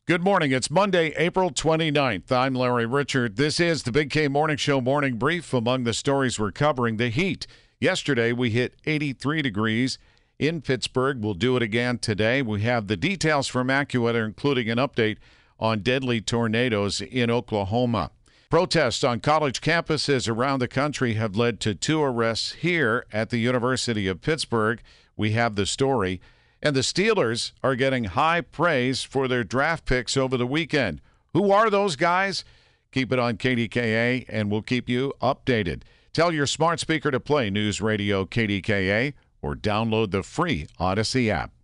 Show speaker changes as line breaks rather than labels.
Good morning. It's Monday, April 29th. I'm Larry Richert. This is the Big K Morning Show Morning Brief. Among the stories we're covering, the heat. Yesterday, we hit 83 degrees in Pittsburgh. We'll do it again today. We have the details from AccuWeather, including an update on deadly tornadoes in Oklahoma. Protests on college campuses around the country have led to 2 arrests here at the University of Pittsburgh. We have the story. And the Steelers are getting high praise for their draft picks over the weekend. Who are those guys? Keep it on KDKA, and we'll keep you updated. Tell your smart speaker to play News Radio KDKA or download the free Odyssey app.